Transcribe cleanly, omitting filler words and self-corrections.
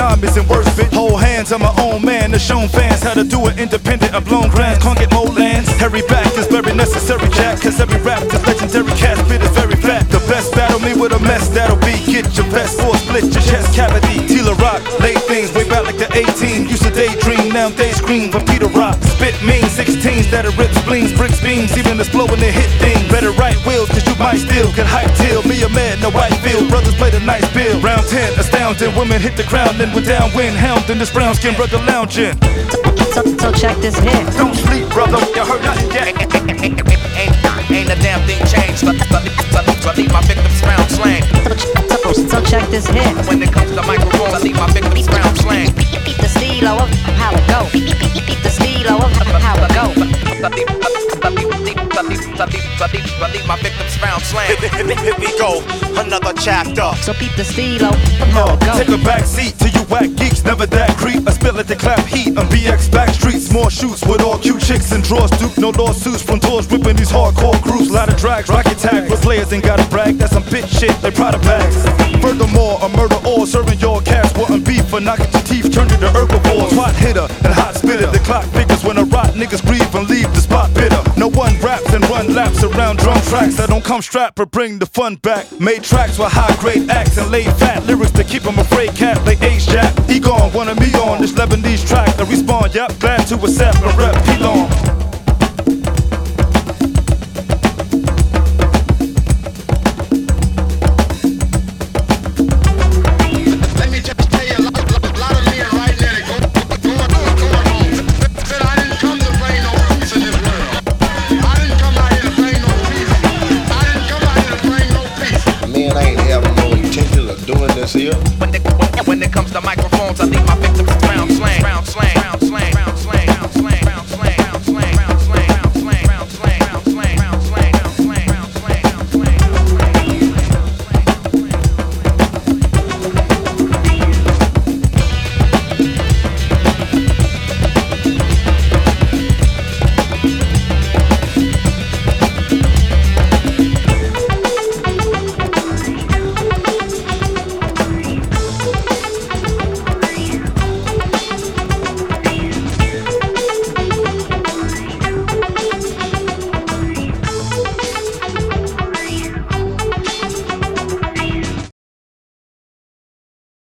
time isn't worth it. Hold hands, I'm my own man. The shown fans how to do it independent of blown grants. Can't get more lands. Harry back is very necessary, Jack. Cause every rap is legendary. Cat spit is very fat. The best battle me with a mess that'll be. Get your vest or split your chest cavity. Tila Rock, late things way back like the 18. Used to daydream, now they scream for Peter Rock. Spit mean 16s that'll rip spleens, bricks, beams, even exploding they hit things. Better right wheels, cause you might still get hype till. Me a man, no white field. Brothers play the nice bill. Round 10, astounding. Women hit the ground, then we're downwind. Hound in this brown skin brother lounging. So check this hit. Don't sleep, brother, you heard nothing yet. Ain't a damn thing changed. So I leave my victims round slang. So check this hit. When it comes to microphones, I leave my victims round slang. The stilo of how it go. The stilo of how it go. I leave my victims round slang. Here we go, another chapter. So peep the stilo of how it go. Take a back seat to you whack geeks, never that creep. I spill at the clap heat on BX back streets. More shoots with all cute chicks and drawers. Duke, no lawsuits from doors, ripping these hardcore groups. Lot of drags, rocket tag, with players ain't gotta brag. That's some bitch shit, they proud of bags. Furthermore, a murder or serving your cats. Wanting beef for knocking your teeth, turn to the herbivores. Hot hitter and hot spitter. The clock figures when I rot, niggas grieve and leave the spot bitter. No one raps and run laps around drum tracks that don't come strapped but bring the fun back. Made tracks with high grade acts and laid fat lyrics to keep 'em afraid cat. They age jack. He gone, wanted me on this Lebanese track. I respond, yep, glad to accept a rep. He long. Man, I ain't having no intention of doing this here. When it comes to microphones, I leave my victims